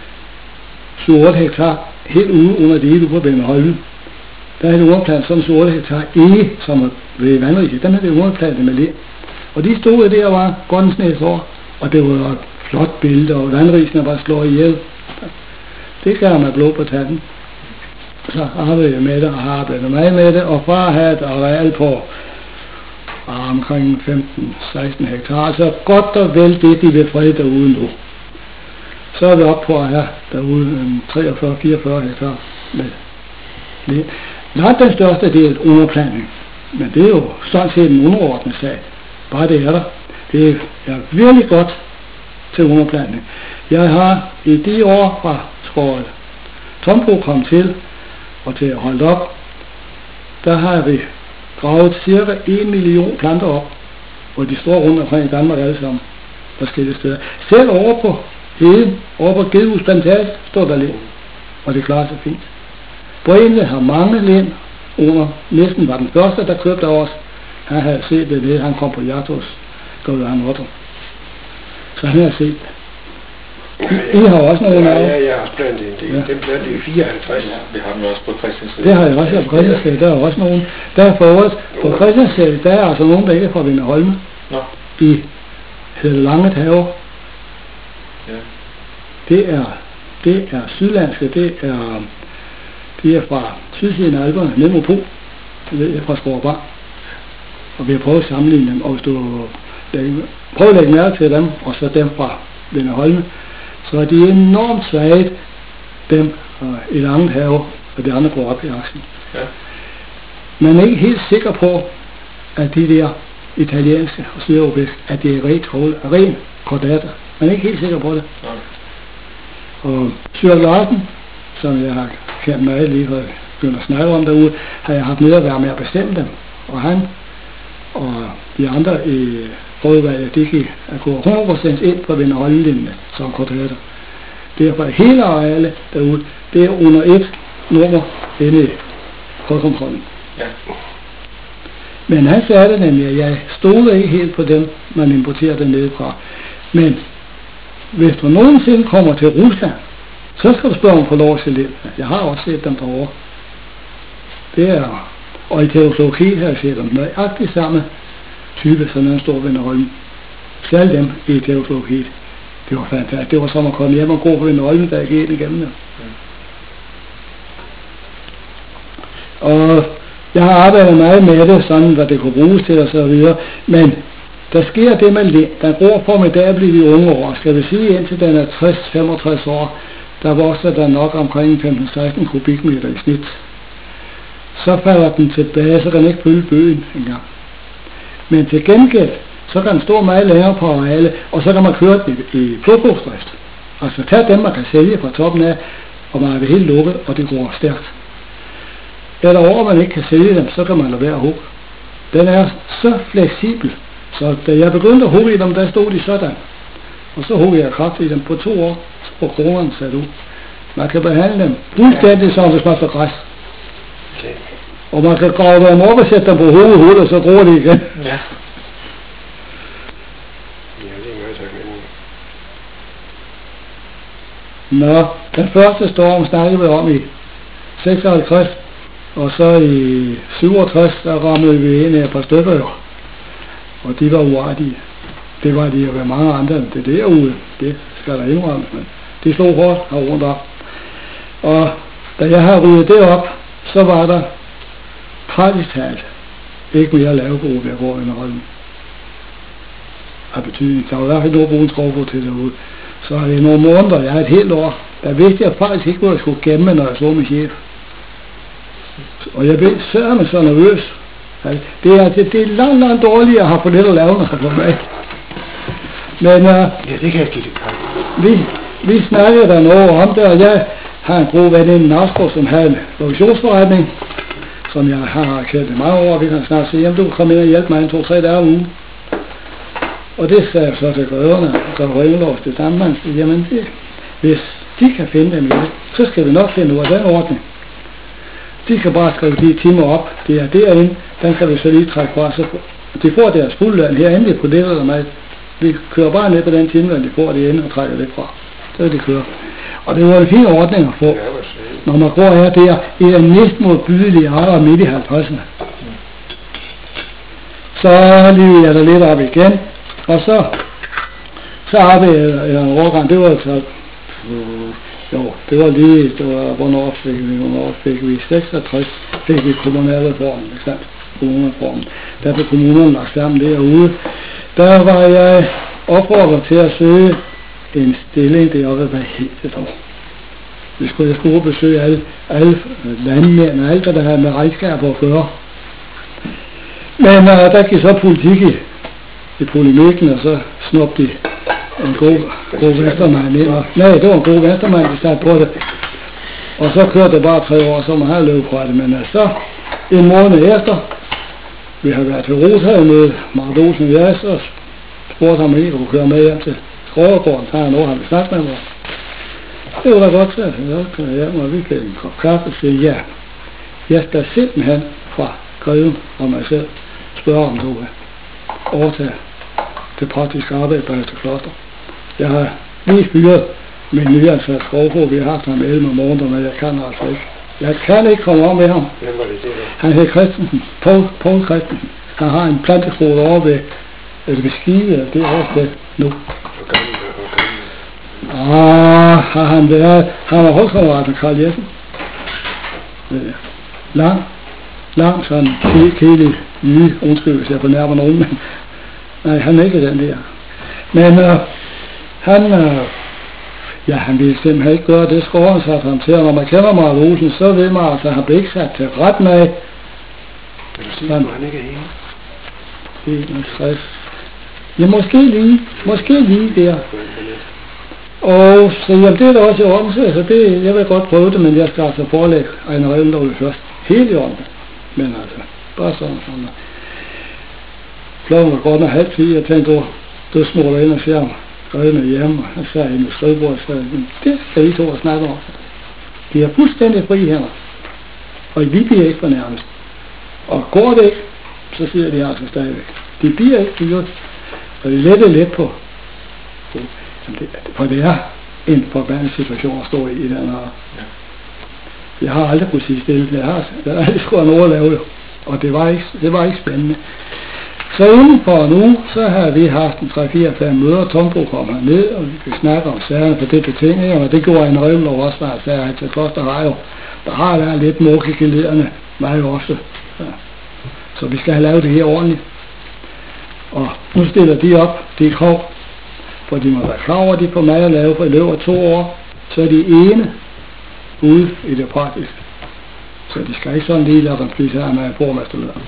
7-8 hektar helt ude under det hele på Vendeholme. Der havde de underplantet sådan 7-8 hektar ege, som var ved vandrige. Den havde de underplantet med lind. Og de stod der og var grønnesnæs år, og det var et flot billede, og vandrisene var slået ihjel. Det gav mig blod på tanden. Så arbejdede jeg med det, og har arbejdet meget med det, og far havde et areal på omkring 15-16 hektar, så godt og vel det, de vil frede derude nu. Så er vi oppe på at have derude 43-44 hektar med det. Langt den største del underplanning, men det er jo sådan set en underordnet sag. Bare det er der. Det er virkelig godt til underplanning. Jeg har i de år fra skåret Tombro kom til, og til at holde op, der har vi gravet cirka 1 million planter op, og de står rundt omkring i Danmark alle sammen, forskellige steder. Selv over på heden, over på Gedehus Plantage, står der lind, og det klarer sig fint. Brene har mange lind, under næsten var den første, der købte af os. Han havde set det, han kom på jagt hos han Otto. Så han har set det. I har også noget af. Ja, jeg har plantet en del. Den plantede i 54. Ja, vi har dem også på Christiansted. Det har jeg også på Christiansted. Der er også nogen. Der er for os på Christiansted, der er altså nogen, der ikke er fra Vendeholme. Nå. I hedder Langet Have. Ja. Det er sydlandske, det er fra sydsiden af Alperne, ned mod Po. Det ved jeg fra Skovbar. Og vi har prøvet at sammenligne dem, og hvis du prøv at lægge mærke til dem, og så dem fra Vinderholme, så er de enormt svagt, dem i Langt Have, og de andre går op i aksen. Ja. Man er ikke helt sikker på, at de der italienske og sydeuropæiske, at det er ren kordater. Man er ikke helt sikker på det. Ja. Og Syrk Larsen, som jeg har kendt meget lige før jeg begynder at snakke om derude, har jeg haft med at være med at bestemme dem. Og han og de andre i rådvalget, de kan gå 100% ind på Vinderholme-linjen som kordater. Derfor er hele arealet derude, det er under et nummer inde i kontrollen. Ja. Men han sagde det nemlig, at jeg stoler ikke helt på dem, man importerer dernede fra. Men hvis du nogensinde kommer til Rusland, så skal du spørge om for lov til det. Jeg har også set dem derovre. Det er, og i Tjekkoslovakiet har jeg set dem nøjagtigt samme type, som en stor Vinderholme. Selv dem i Tjekkoslovakiet. Det var fantastisk. Det var som at komme hjem og gå på Vinderholme, der gik igennem dem. Og jeg har arbejdet meget med det, sådan hvad det kunne bruges til og så videre. Men der sker det, der gror formidabelt i de unge år. Skal vi sige, indtil den er 60-65 år, der vokser der nok omkring 15-16 kubikmeter i snit. Så falder den tilbage, så kan den ikke fylde bøgen engang. Men til gengæld, så kan den stå meget længere på arealet, og så kan man køre den i plukbrugsdrift. Altså tage dem, man kan sælge fra toppen af, og man er det helt lukket, og det går stærkt. Eller over man ikke kan sælge dem, så kan man lade være at hugge. Den er så fleksibel, så da jeg begyndte at hugge i dem, der stod de sådan. Og så huggede jeg kraftigt i dem på 2 år, så var kronerne sat ud. Man kan behandle dem fuldstændig som hvis man får græs. Okay. Og man kan grave dem op og sætte dem på hovedet, og så gror de igen. Ja. Ja, det er meget taknemmelig. Nå, den første storm snakkede vi om i 56, og så i 67, der ramlede vi ind af et par stykker jo. Og de var uartige. Det var de jo ved mange andre end det derude. Det skal der indrømmes, men de slog hårdt her rundt om. Og da jeg havde ryddet det op, så var der praktisk talt ikke mere lavbrug ved at gå ind i Holmen. Af betydning. Der var i hvert fald noget brugen skovbrug til derude. Så i nogle måneder, jeg havde et helt år, der vidste jeg faktisk ikke, hvor jeg skulle gemme, når jeg så min chef. Og jeg blev sørme så nervøs. Det er langt dårligere at have for lidt at lave, når jeg får mig. Men ja, det kan jeg give det kræft. Vi snakkede der noget om det, og jeg har en god ven i Nasbro, som havde en lokationsforretning, som jeg har kendt i mange år. Vi kan snart sige, jamen du kan komme ind og hjælpe mig 2-3 dage om ugen. Og det sagde jeg så til grøverne, der var indlåst til Danmark. Jamen det, hvis de kan finde dem i det, så skal vi nok finde ud af den ordning. De kan bare skrive de timer op, det er derinde, den kan vi så lige trække fra. Så de får deres fuldløn herinde på det eller mig. Vi kører bare ned på den timeløn, de får det inde og trækker det fra. Så vil de køre. Og det var en fin ordning at få, når man går her der i den næsten modbydelige alder midt i 50'erne. Så livede jeg der lidt op igen, og så arbejdede jeg en årgang, det var så, det var, hvornår fik vi 66, fik vi kommunalreformen, ikke sandt? Kommunalreformen. Der blev kommunerne lagt sammen derude. Der var jeg opfordret til at søge en stilling deroppe hver helt et år. Jeg skulle besøge alle landmænd og alt, hvad der havde med regnskaber at gøre. Men der gik så politik i polemikken, og så snupte de en god venstremand ind. Nej, det var en god venstremand, der satte på det. Og så kørte det bare 3 år, så man havde løbet fra det. Men så en måned efter, vi har været til Rosa med Marit Olsen og jeg, så spurgte ham, om I kunne køre med hjem til Skrovergården. Så har han har vi snakket med mig. Det var da godt, så jeg kører hjem, og vi fik en kop kaffe og siger, ja, jeg skal simpelthen fra Greven og mig selv spørge, om du vil overtage det praktiske arbejde på Øster Kloster. Jeg har lige fyret min nyansat skovfru, vi har haft ham 11 måneder, men jeg kan altså ikke. Jeg kan ikke komme om med ham. Hvem var det? Han hedder Christensen, Poul Christensen. Han har en planteskole over ved Skive, det er også det nu. Hvor gammel? Har han været, han var holdkammerat med Karl Jessen. Lang sådan kedelig nye, undskyld hvis jeg fornærmer nogen, men Nej, han er ikke den der. Men han ville simpelthen ikke gøre det, skåren satte ham til. Og når man kender Mark Olsen, så ved man, at han blev ikke sat til retten af. Vil du sige, at han ikke er enig? 61. Ja, måske lige der. Og så jamen, det er da også i orden, så det, jeg vil godt prøve det, men jeg skal altså forelægge Ejner Revendal først. Helt i orden. Men altså, bare sådan. Klokken var godt og 3:30, jeg tænkte, du smutter ind og ser ham grædende hjemme, og han sagde ind i skrivebordet, og sagde, det skal I to at snakke om. De er fuldstændig fri hænder, og vi bliver ikke fornærmet. Og går det ikke, så siger de altså stadigvæk. De bliver ikke dyrt, og de letter lidt på. For det er en forbandet situation at stå i den her. Jeg har aldrig kunnet sige stille, jeg har aldrig skulle have noget at lave, og det var ikke spændende. Så inden for en uge, så har vi haft en 3-4-5 møder, Tombo kom herned, og vi kan snakke om sagerne for det betingede, og det gjorde en Revendal også, der sagde, at til Kloster der har været lidt mokkegelederne meget ofte. Ja. Så vi skal have lavet det her ordentligt. Og nu stiller de op, de krav, for de må være klar over, de får mad at lave for i løbet af 2 år, så er de ene ude i det praktiske. Så de skal ikke sådan lige lade dem spise her med borgmesterlederen.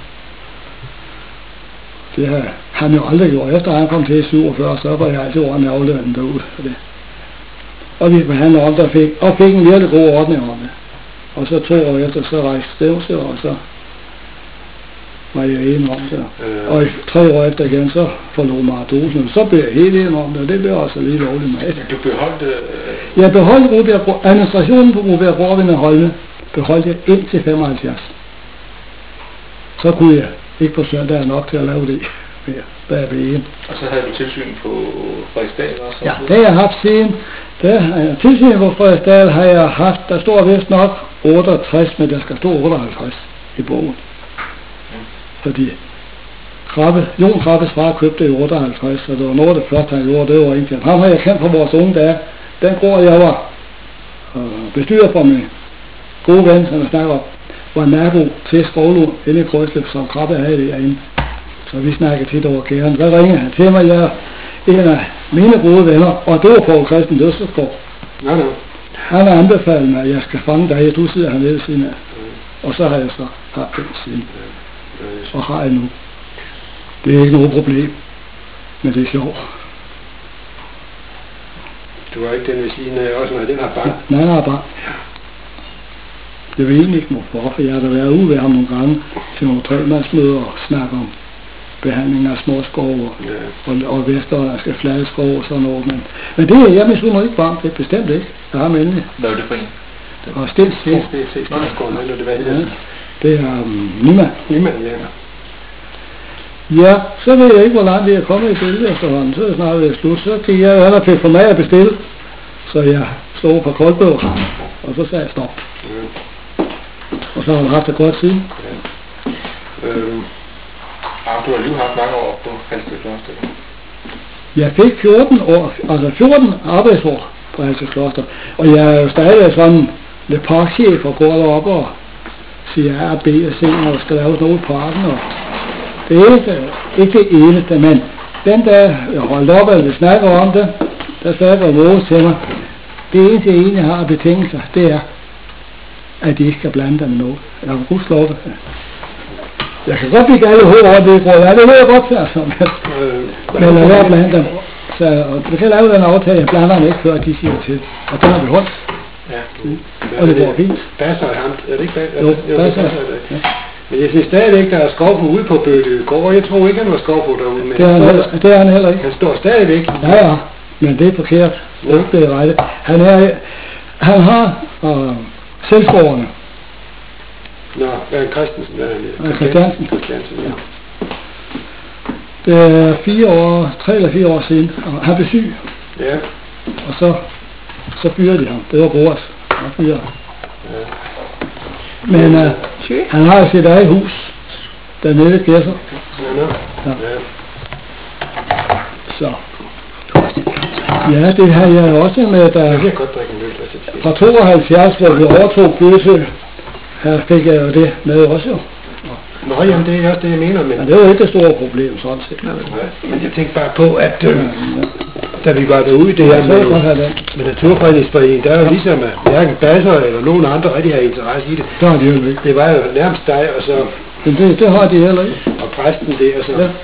Det har han jo aldrig gjort. Efter han kom til 47, så var jeg altid over en aflønning derude for det. Og vi forhandlede om, der fik en virkelig god ordning om det. Og så 2 år efter, så rejste Stævse, og så var jeg enig om det. Og 3 år efter igen, så forlod Mark Olsen, så blev jeg helt enig om det, og det blev også lige lovligt med. Du beholdt Jeg beholdt administrationen på Rubjerg Gårdvind og Holme, beholdt jeg indtil 75. Så kunne jeg ikke på søndag nok til at lave det mere bagved. Og så havde du tilsyn på Frederiksdal også? Ja, det har jeg haft siden. Tilsyn på Frederiksdal har jeg haft, der står vist nok 68, men der skal stå 58 i bogen. Fordi Jon Krabbes far købte i 58, så det var noget af det første han gjorde, det var egentlig. Ham har jeg kendt fra vores unge dage. Den gård jeg var bestyrer for min gode ven, som jeg snakker om, var nabo til Skovlund inde i Krøsløb, som Krabbe havde derinde. Så vi snakkede tit over gæren. Så ringede han til mig, jeg er en af mine gode venner, og det var Poul Christen Løsgaard. Ja. Han har anbefalet mig, at jeg skal fange dig, du sidder hernede ved siden af. Og så har jeg så haft den siden. Og har jeg nu. Det er ikke noget problem, men det er sjovt. Du var ikke den ved siden af også, når den har barn? Nej, den har barn. Jeg ved egentlig ikke hvorfor, for jeg har da været ude ved ham nogle gange til nogle 3-mandsmøder og snakke om behandling af små skove og vesterlandske fladeskove og sådan noget. Men det er jeg misunder ikke varmt, det er bestemt ikke. Jeg har endelig. Hvad er det for en? Og Stens. Det er Nyman, ja. Ja, så ved jeg ikke, hvor langt det er kommet i billedet efterhånden. Så er det snart ved at slutte. Så gik jeg hen og fik for mig at bestille. Så jeg stod på Koldbøv, og så sagde jeg stop. Og så har jeg haft det godt siden. Du har lige haft mange år på Halsted Kloster. Jeg fik 14 arbejdsår på Halsted Kloster. Og jeg er jo stadig sådan lidt parkchef og går deroppe og siger A, B og C, når der skal laves noget i parken. Og det er ikke det eneste, men den der jeg holdt op, at vi snakker om det, der sagde jeg vores til mig. Det eneste jeg egentlig har betingelser, det er, at de ikke skal blande dem med noget. Jeg har godt slået det. Jeg kan godt blive alle hårde over det, tror jeg. Det ved jeg godt, altså. Men lad være at blande dem. Så vi kan lave den aftale, jeg blander dem ikke, før de siger til. Og den har vi holdt. Ja. Og det går fint. Passer ham. Er det ikke passer? Jo, passer. Ja. Men jeg synes stadigvæk, der er skovbo ude på Bøttegård. Jeg tror ikke, han var skovbo derude. Men det er han heller ikke. Han står stadigvæk. Ja, men det er forkert. Det er ikke blevet rettet. Han har selvskoverne. Nå, hvad er Christensen? Christiansen. Ja. Det er 3 eller 4 år siden. Han blev syg. Ja. Og så fyrede de ham. Det var Boas. Han fyrede. Ja. Men han har sit eget hus dernede i Gæsser. Ja. Så. Ja, det har jeg også med, der fra 72, hvor vi overtog Gøsø, her fik jeg jo det med også jo. Nå, jamen det er også det, jeg mener, men... Men det er jo ikke det store problem, sådan set. Nej, men jeg tænkte bare på, at da vi var derude, det her med Naturfredningsforeningen, der er jo ligesom, at hverken Basser eller nogen andre rigtig har interesse i det. Der er det jo ikke. Det var jo nærmest dig, og så... Men det har de heller ikke. Og præsten der, og så... Ja.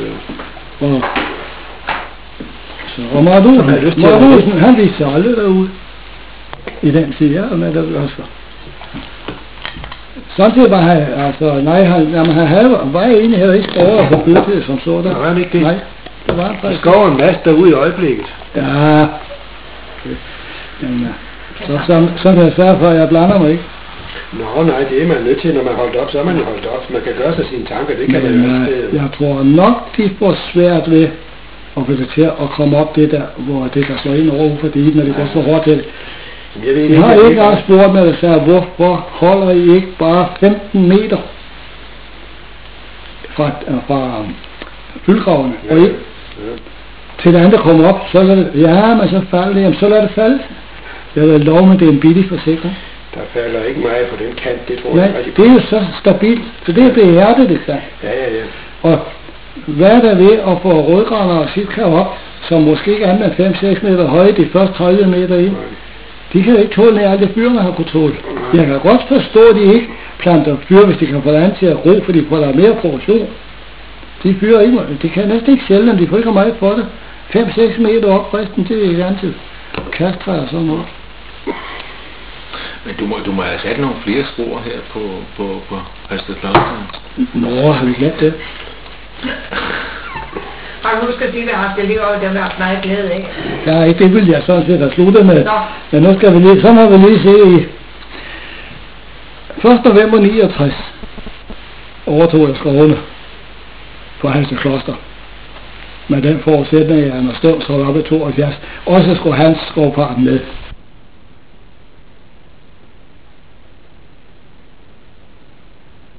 Og Mardusen, han viste sig aldrig derude. I den tid, ja, men det var også. Samtidig var han, altså, nej, han var egentlig heller ikke skåret for bygget som sådan. Var han ikke det? Nej, det var han faktisk. Der skår en masse derude i øjeblikket. Ja. Jamen, så kan jeg sørge for, at jeg blander mig ikke. Nå, nej, det er man nødt til, når man holdt op, så er man jo holdt op. Man kan gøre sig sine tanker, det kan man jo også. Jeg tror nok, de får svært ved at få det til at komme op det der, hvor det kan slå ind over for det, når det går så hårdt til det. Jeg har ikke engang spurgt mig, at hvorfor holder I ikke bare 15 meter fra fyldgravene, og ikke til det andet kommer op, så lader det, ja, men så falder det, jamen så lader det falde. Jeg vil love med, det er en billig forsikring. Der falder ikke meget på den kant, det tror jeg. Nej, det er jo så stabilt, så det er behjertet, det der. Ja. Og hvad er der ved at få rødgraner og sitka op, som måske ikke er 5-6 meter høje, de første 30 meter i? De kan ikke tåle, alt det fyrene har kunnet tåle. Jeg kan godt forstå, at de ikke planter fyr, hvis de kan få land til at gro, fordi der er mere produktion. De fyrer ikke, de kan næsten ikke sælge dem, de får ikke meget for det. 5-6 meter op, resten det er ikke altid kasttræer og sådan noget. Men du må have sat nogle flere spor her på Holsted Kloster. Nå, har vi glemt det? Har du husket at sige, at vi har haft det lige over, det har været meget glæde, ikke? Ja, ikke det ville jeg sådan set have sluttet med. Men nu skal vi lige, så må vi lige se i 1. november 69 overtog jeg skovene på Holsted Kloster. Med den forudsætning, at Anders Støvns holdt op i 72, også skulle hans skovparten med.